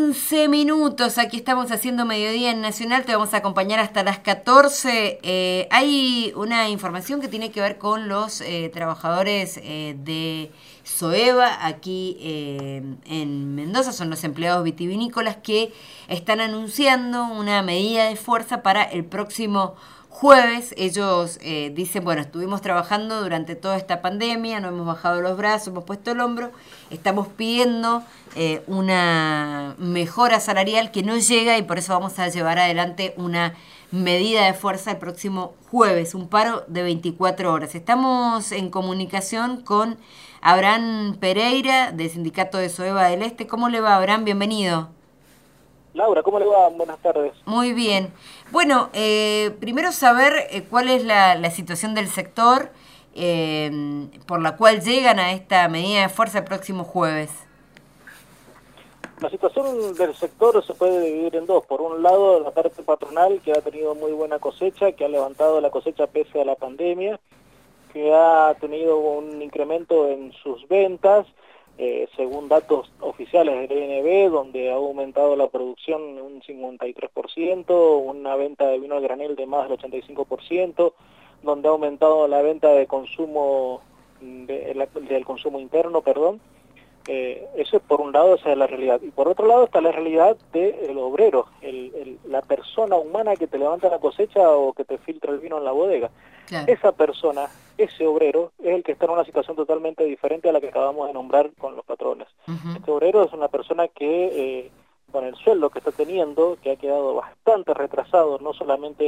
15 minutos, aquí estamos haciendo Mediodía en Nacional, te vamos a acompañar hasta las 14. Hay una información que tiene que ver con los trabajadores de Soeva aquí en Mendoza, son los empleados vitivinícolas que están anunciando una medida de fuerza para el próximo jueves. Ellos dicen, bueno, estuvimos trabajando durante toda esta pandemia, no hemos bajado los brazos, hemos puesto el hombro, estamos pidiendo una mejora salarial que no llega y por eso vamos a llevar adelante una medida de fuerza el próximo jueves, un paro de 24 horas. Estamos en comunicación con Abraham Pereira, del Sindicato de Soeva del Este. ¿Cómo le va, Abraham? Bienvenido. Laura, ¿cómo le va? Buenas tardes. Muy bien. Bueno, primero saber cuál es la situación del sector por la cual llegan a esta medida de fuerza el próximo jueves. La situación del sector se puede dividir en dos. Por un lado, la parte patronal, que ha tenido muy buena cosecha, que ha levantado la cosecha pese a la pandemia, que ha tenido un incremento en sus ventas, según datos oficiales del ENB, donde ha aumentado la producción un 53%, una venta de vino a granel de más del 85%, donde ha aumentado la venta de consumo del consumo interno, perdón. Eso por un lado, esa es la realidad. Y por otro lado está la realidad del obrero, la persona humana que te levanta la cosecha o que te filtra el vino en la bodega. Claro. Esa persona, ese obrero, es el que está en una situación totalmente diferente a la que acabamos de nombrar con los patrones. Este obrero es una persona que, con el sueldo que está teniendo, que ha quedado bastante retrasado, no solamente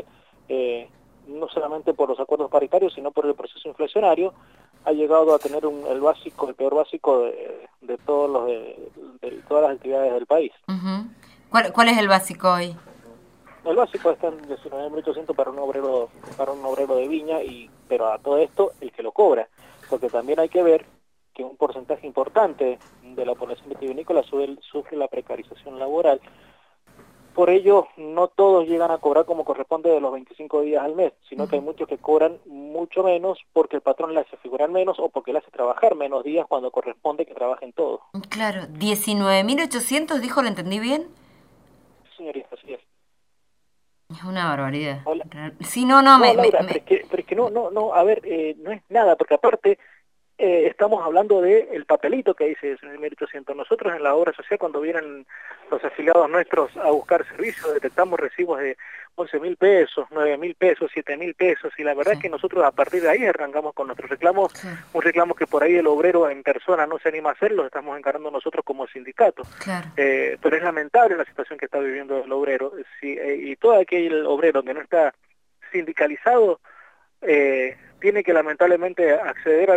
por los acuerdos paritarios, sino por el proceso inflacionario, ha llegado a tener el peor básico de todas las actividades del país. ¿Cuál es el básico hoy? El básico está en 19.800 para un obrero de viña, pero a todo esto el que lo cobra, porque también hay que ver que un porcentaje importante de la población vitivinícola sufre la precarización laboral. Por ello, no todos llegan a cobrar como corresponde de los 25 días al mes, sino que hay muchos que cobran mucho menos porque el patrón le hace figurar menos o porque le hace trabajar menos días cuando corresponde que trabajen todos. Claro, 19.800 dijo, ¿lo entendí bien? Señorita, así es. Es una barbaridad. Hola. Sí, no, No, Laura, pero es que no, a ver, no es nada, porque aparte estamos hablando del papelito que dice 19.800. Nosotros en la obra social, cuando vienen los afiliados nuestros a buscar servicios, detectamos recibos de 11.000 pesos, 9.000 pesos, 7.000 pesos, y la verdad es que nosotros a partir de ahí arrancamos con nuestros reclamos, un reclamo que por ahí el obrero en persona no se anima a hacer, lo estamos encarando nosotros como sindicato. Claro. Pero es lamentable la situación que está viviendo el obrero, y todo aquel obrero que no está sindicalizado tiene que lamentablemente acceder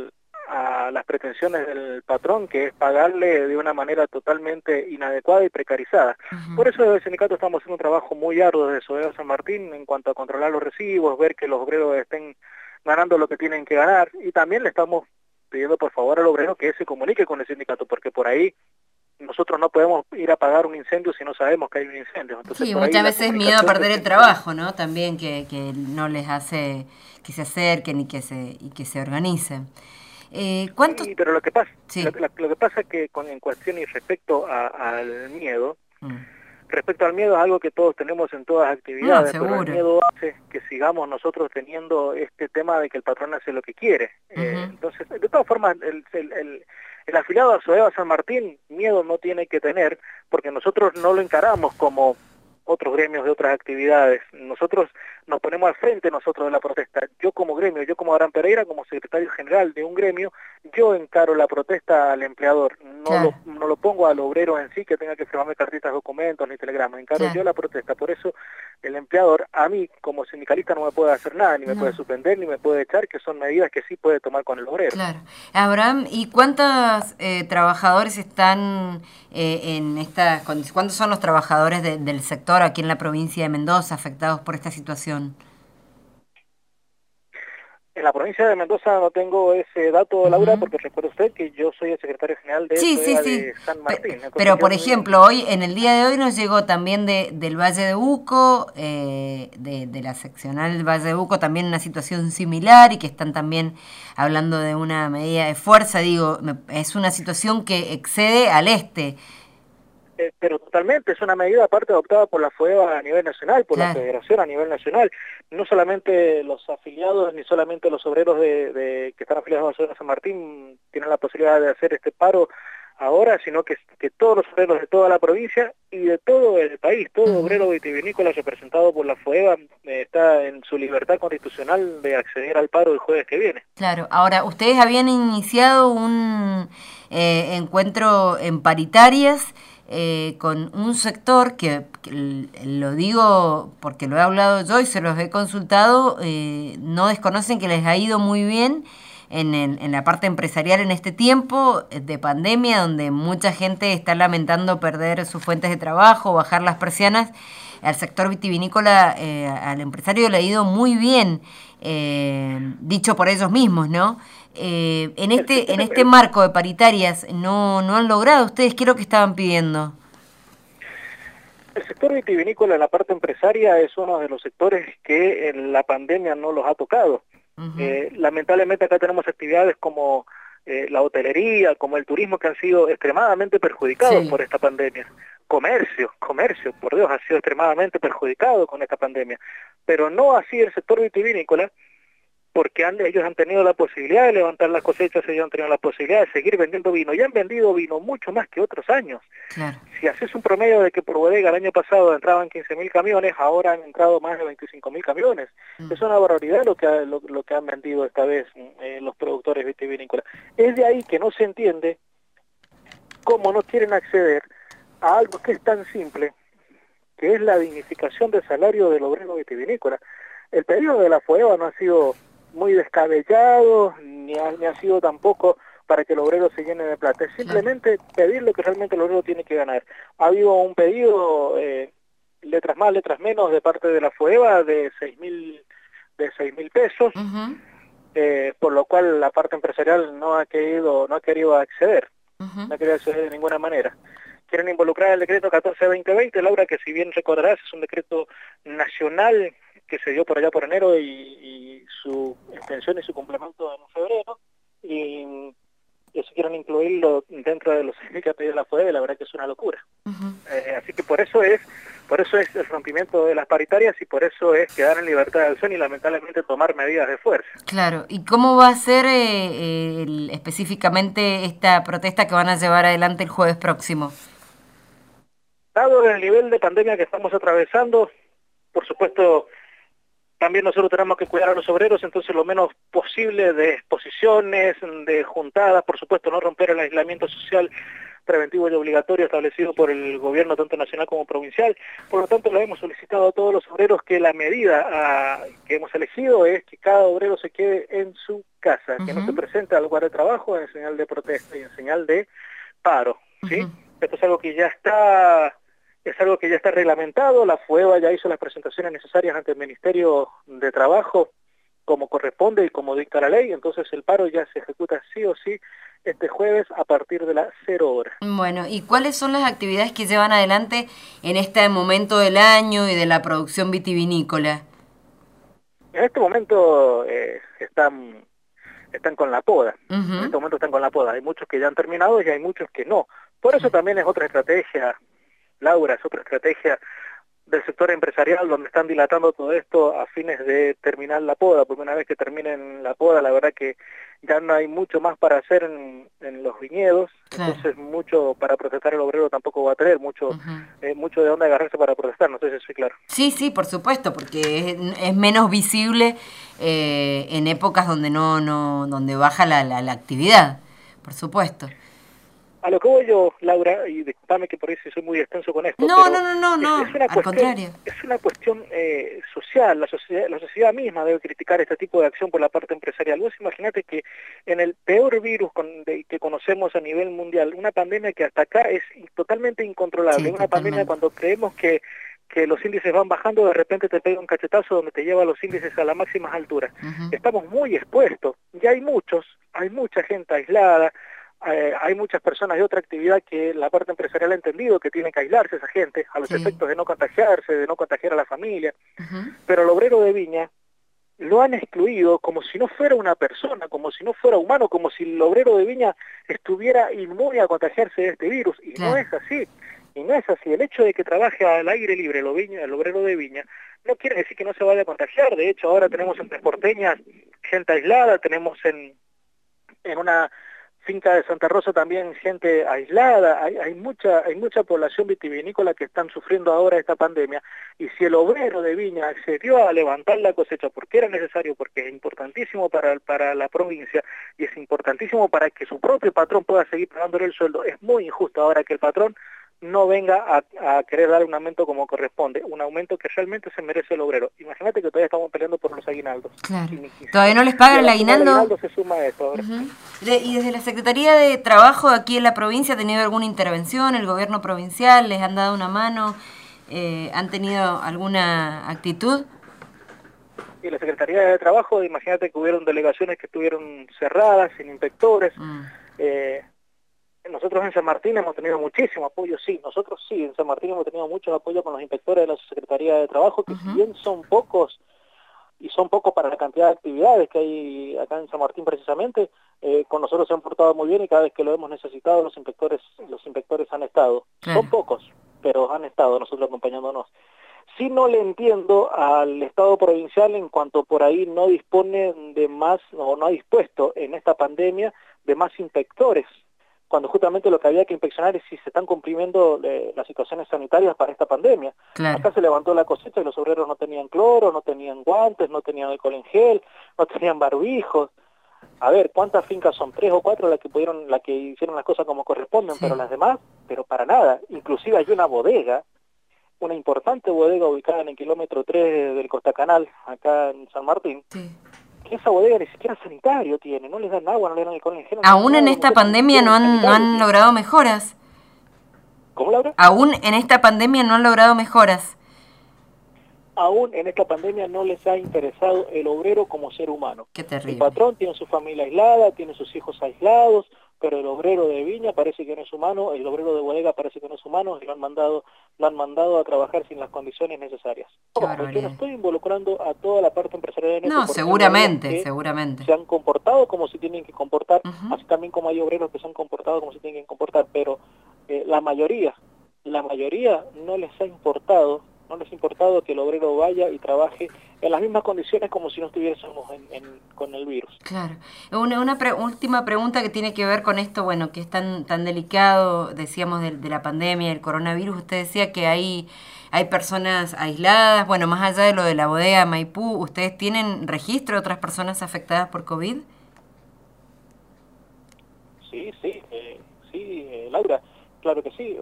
a las pretensiones del patrón, que es pagarle de una manera totalmente inadecuada y precarizada. Por eso desde el sindicato estamos haciendo un trabajo muy arduo desde Soeva San Martín en cuanto a controlar los recibos, ver que los obreros estén ganando lo que tienen que ganar, y también le estamos pidiendo por favor al obrero que se comunique con el sindicato, porque por ahí nosotros no podemos ir a apagar un incendio si no sabemos que hay un incendio. Entonces, Sí, por ahí muchas la veces miedo a comunicación perder el trabajo, ¿no? También que no les hace que se acerquen y que se organicen. ¿Cuántos? Sí, pero lo que pasa, Sí. lo que pasa es que en cuestión y respecto al miedo, respecto al miedo es algo que todos tenemos en todas las No, actividades, pero el seguro. miedo hace que sigamos nosotros teniendo este tema de que el patrón hace lo que quiere. Entonces, de todas formas, el afiliado a Soeva San Martín miedo no tiene que tener, porque nosotros no lo encaramos como otros gremios de otras actividades. Nosotros nos ponemos al frente nosotros de la protesta. Yo como gremio, yo como Abraham Pereira, como secretario general de un gremio, yo encaro la protesta al empleador. Claro. No lo pongo al obrero en sí que tenga que firmarme cartitas, documentos ni telegramas. Encaro yo la protesta. Por eso el empleador, a mí como sindicalista, no me puede hacer nada, ni me puede suspender, ni me puede echar, que son medidas que sí puede tomar con el obrero. Claro. Abraham, ¿y cuántos trabajadores están en estas condiciones? ¿Cuántos son los trabajadores del sector aquí en la provincia de Mendoza afectados por esta situación? En la provincia de Mendoza no tengo ese dato, Laura, porque recuerde usted que yo soy el secretario general de Sí, Soeva sí. de San Martín. Pero, por ejemplo, hoy, en el día de hoy nos llegó también del Valle de Uco, de la seccional del Valle de Uco, también una situación similar y que están también hablando de una medida de fuerza. Digo, es una situación que excede al este. Pero totalmente, es una medida aparte adoptada por la FUEVA a nivel nacional, por la Claro. Federación a nivel nacional. No solamente los afiliados, ni solamente los obreros que están afiliados a la Ciudad de San Martín tienen la posibilidad de hacer este paro ahora, sino que todos los obreros de toda la provincia y de todo el país, todo Ujú. obrero vitivinícola representado por la FUEVA está en su libertad constitucional de acceder al paro el jueves que viene. Claro. Ahora, ustedes habían iniciado un encuentro en paritarias con un sector lo digo porque lo he hablado yo y se los he consultado, no desconocen que les ha ido muy bien en la parte empresarial en este tiempo de pandemia, donde mucha gente está lamentando perder sus fuentes de trabajo, bajar las persianas. Al sector vitivinícola, al empresario le ha ido muy bien, dicho por ellos mismos, ¿no? El En sector, este marco de paritarias, ¿no han logrado ustedes qué es lo que estaban pidiendo? El sector vitivinícola en la parte empresaria es uno de los sectores que en la pandemia no los ha tocado. Ujú. Lamentablemente acá tenemos actividades como la hotelería, como el turismo, que han sido extremadamente perjudicados Sí, por esta pandemia. Comercio, por Dios, ha sido extremadamente perjudicado con esta pandemia. Pero no así el sector vitivinícola, porque ellos han tenido la posibilidad de levantar las cosechas, ellos han tenido la posibilidad de seguir vendiendo vino, y han vendido vino mucho más que otros años. claro. Si haces un promedio de que por bodega el año pasado entraban 15.000 camiones, ahora han entrado más de 25.000 camiones. Es una barbaridad lo que han vendido esta vez los productores vitivinícolas. Es de ahí que no se entiende cómo no quieren acceder a algo que es tan simple, que es la dignificación del salario del obrero vitivinícola. El pedido de la FUEVA no ha sido muy descabellado, ni ha sido tampoco para que el obrero se llene de plata. Es Claro. simplemente pedir lo que realmente el obrero tiene que ganar. Ha habido un pedido, letras más, letras menos, de parte de la FUEVA de 6.000 pesos, Ujú, por lo cual la parte empresarial no ha querido acceder, ujú. no ha querido acceder de ninguna manera. Quieren involucrar el decreto 14-2020, Laura, que si bien recordarás es un decreto nacional que se dio por allá por enero, y su extensión y su complemento en febrero, y eso quieren incluirlo dentro de los que ha pedido la FUEB. La verdad que es una locura. Así que por eso es el rompimiento de las paritarias, y por eso es quedar en libertad de acción y lamentablemente tomar medidas de fuerza. Claro. ¿Y cómo va a ser específicamente esta protesta que van a llevar adelante el jueves próximo? Dado el nivel de pandemia que estamos atravesando, por supuesto, también nosotros tenemos que cuidar a los obreros, entonces lo menos posible de exposiciones, de juntadas, por supuesto no romper el aislamiento social preventivo y obligatorio establecido por el gobierno tanto nacional como provincial. Por lo tanto, le hemos solicitado a todos los obreros que la medida que hemos elegido es que cada obrero se quede en su casa, que no se Ujú, presente al lugar de trabajo en señal de protesta y en señal de paro, ¿sí? ujú. Esto es algo que ya está reglamentado. La FUEVA ya hizo las presentaciones necesarias ante el Ministerio de Trabajo como corresponde y como dicta la ley, entonces el paro ya se ejecuta sí o sí este jueves a partir de las 0 horas. Bueno, ¿y cuáles son las actividades que llevan adelante en este momento del año y de la producción vitivinícola? En este momento están con la poda. En Ujú. este momento están con la poda. Hay muchos que ya han terminado y hay muchos que no. Por eso también es otra estrategia, Laura, es otra estrategia del sector empresarial, donde están dilatando todo esto a fines de terminar la poda, porque una vez que terminen la poda, la verdad que ya no hay mucho más para hacer en los viñedos, Claro. entonces mucho para protestar el obrero tampoco va a tener, Ujú. mucho de dónde agarrarse para protestar, no sé si soy claro. Sí, sí, por supuesto, porque es menos visible en épocas donde donde baja la actividad, por supuesto. A lo que voy yo, Laura, y discúlpame que por ahí sí soy muy extenso con esto, No, no, pero no, no, es no, una al cuestión, contrario. social. La sociedad misma debe criticar este tipo de acción por la parte empresarial. Vos imaginate que en el peor virus que conocemos a nivel mundial, una pandemia que hasta acá es totalmente incontrolable, Sí, una pandemia totalmente. cuando creemos que los índices van bajando, de repente te pega un cachetazo donde te lleva los índices a las máximas alturas. Ujú. Estamos muy expuestos, ya hay mucha gente aislada, hay muchas personas de otra actividad que la parte empresarial ha entendido que tiene que aislarse esa gente a los Sí. efectos de no contagiarse, de no contagiar a la familia, Ujú. pero el obrero de viña lo han excluido como si no fuera una persona, como si no fuera humano, como si el obrero de viña estuviera inmune a contagiarse de este virus, y no Claro. es así. Y no es así. El hecho de que trabaje al aire libre el obrero de viña no quiere decir que no se vaya a contagiar. De hecho, ahora tenemos en Tres Porteñas gente aislada, tenemos en una finca de Santa Rosa también gente aislada, hay mucha población vitivinícola que están sufriendo ahora esta pandemia, y si el obrero de viña accedió a levantar la cosecha porque era necesario, porque es importantísimo para la provincia, y es importantísimo para que su propio patrón pueda seguir pagándole el sueldo, es muy injusto ahora que el patrón no venga a querer dar un aumento como corresponde, un aumento que realmente se merece el obrero. Imagínate que todavía estamos peleando por los aguinaldos. Claro. ¿Todavía no les pagan el aguinaldo? Se suma esto ahora. ¿Y desde la Secretaría de Trabajo aquí en la provincia ha tenido alguna intervención? ¿El gobierno provincial les han dado una mano? ¿Han tenido alguna actitud? Y la Secretaría de Trabajo, imagínate que hubieron delegaciones que estuvieron cerradas, sin inspectores. Nosotros en San Martín hemos tenido muchísimo apoyo, sí, nosotros sí, en San Martín hemos tenido mucho apoyo con los inspectores de la Secretaría de Trabajo, que si bien son pocos, y son pocos para la cantidad de actividades que hay acá en San Martín precisamente, con nosotros se han portado muy bien, y cada vez que lo hemos necesitado los inspectores han estado. Claro. Son pocos, pero han estado nosotros acompañándonos. Sí, no le entiendo al Estado provincial en cuanto por ahí no dispone de más, o no ha dispuesto en esta pandemia de más inspectores, cuando justamente lo que había que inspeccionar es si se están cumpliendo las situaciones sanitarias para esta pandemia. Claro. Acá se levantó la cosecha y los obreros no tenían cloro, no tenían guantes, no tenían alcohol en gel, no tenían barbijos. A ver, ¿cuántas fincas son? 3 o 4 las que hicieron las cosas como corresponden, sí. Pero las demás, pero para nada. Inclusive hay una bodega, una importante bodega ubicada en el kilómetro 3 del Costa Canal, acá en San Martín, sí. Que esa bodega ni siquiera sanitario tiene, no les dan agua, no les dan alcohol en gel. Aún en esta pandemia no han logrado mejoras. ¿Cómo, Laura? Aún en esta pandemia no han logrado mejoras. Aún en esta pandemia no les ha interesado el obrero como ser humano. Qué terrible. El patrón tiene su familia aislada, tiene sus hijos aislados, pero el obrero de viña parece que no es humano, el obrero de bodega parece que no es humano, y lo han mandado a trabajar sin las condiciones necesarias. Yo no estoy involucrando a toda la parte empresarial en esto. No, seguramente. Se han comportado como se tienen que comportar, así también como hay obreros que se han comportado como se tienen que comportar, pero la mayoría no les ha importado que el obrero vaya y trabaje en las mismas condiciones como si no estuviésemos con el virus. Claro. Una última pregunta que tiene que ver con esto, bueno, que es tan delicado, decíamos, de la pandemia, del coronavirus. Usted decía que hay personas aisladas, bueno, más allá de lo de la bodega Maipú, ¿ustedes tienen registro de otras personas afectadas por COVID? Sí, Laura, claro que sí.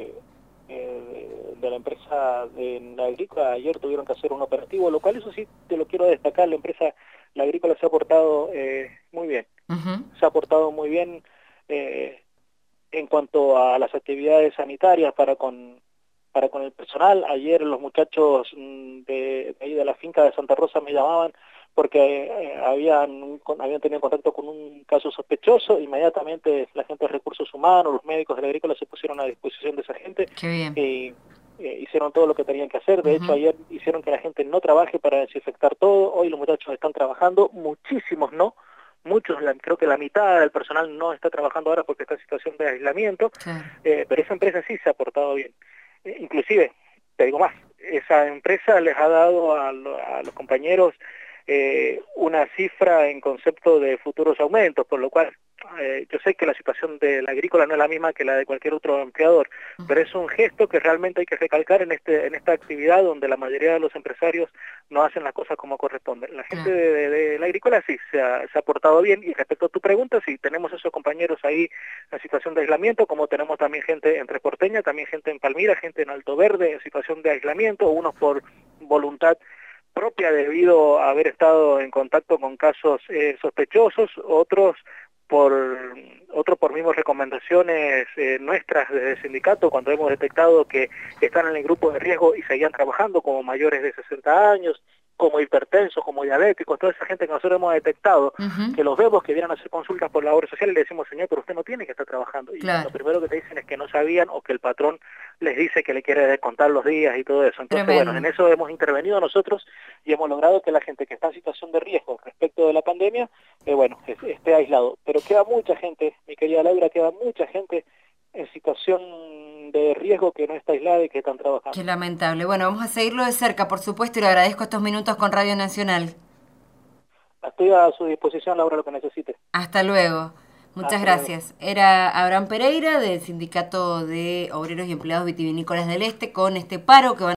De la empresa de la agrícola ayer tuvieron que hacer un operativo, lo cual eso sí te lo quiero destacar, la agrícola se ha portado muy bien, se ha portado muy bien en cuanto a las actividades sanitarias para con el personal. Ayer los muchachos de ahí de la finca de Santa Rosa me llamaban porque habían tenido contacto con un caso sospechoso. Inmediatamente la gente de recursos humanos, los médicos de la agrícola se pusieron a disposición de esa gente. Qué bien. Hicieron todo lo que tenían que hacer. De hecho, ayer hicieron que la gente no trabaje para desinfectar todo. Hoy los muchachos están trabajando, muchísimos no. Muchos, creo que la mitad del personal no está trabajando ahora porque está en situación de aislamiento. Claro. Pero esa empresa sí se ha portado bien. Inclusive, te digo más, esa empresa les ha dado a los compañeros una cifra en concepto de futuros aumentos, por lo cual yo sé que la situación de la agrícola no es la misma que la de cualquier otro empleador, pero es un gesto que realmente hay que recalcar en esta actividad donde la mayoría de los empresarios no hacen las cosas como corresponden. La gente de la agrícola sí se ha portado bien, y respecto a tu pregunta, sí, tenemos esos compañeros ahí en situación de aislamiento, como tenemos también gente en Tres Porteña, también gente en Palmira, gente en Alto Verde en situación de aislamiento, unos por voluntad propia debido a haber estado en contacto con casos sospechosos, otros por mismas recomendaciones nuestras desde el sindicato, cuando hemos detectado que están en el grupo de riesgo y seguían trabajando, como mayores de 60 años, como hipertensos, como diabéticos, toda esa gente que nosotros hemos detectado, que los vemos que vienen a hacer consultas por la obra social, y le decimos, señor, pero usted no tiene que estar trabajando. Y lo primero que te dicen es que no sabían, o que el patrón les dice que le quiere descontar los días y todo eso. Entonces, bueno, en eso hemos intervenido nosotros y hemos logrado que la gente que está en situación de riesgo respecto de la pandemia, esté aislado. Pero queda mucha gente, mi querida Laura, queda mucha gente en situación de riesgo, que no está aislada y que están trabajando. Qué lamentable. Bueno, vamos a seguirlo de cerca, por supuesto, y le agradezco estos minutos con Radio Nacional. Estoy a su disposición, Laura, lo que necesite. Hasta luego. Muchas Hasta luego. gracias. Era Abraham Pereira del Sindicato de Obreros y Empleados Vitivinícolas del Este con este paro que van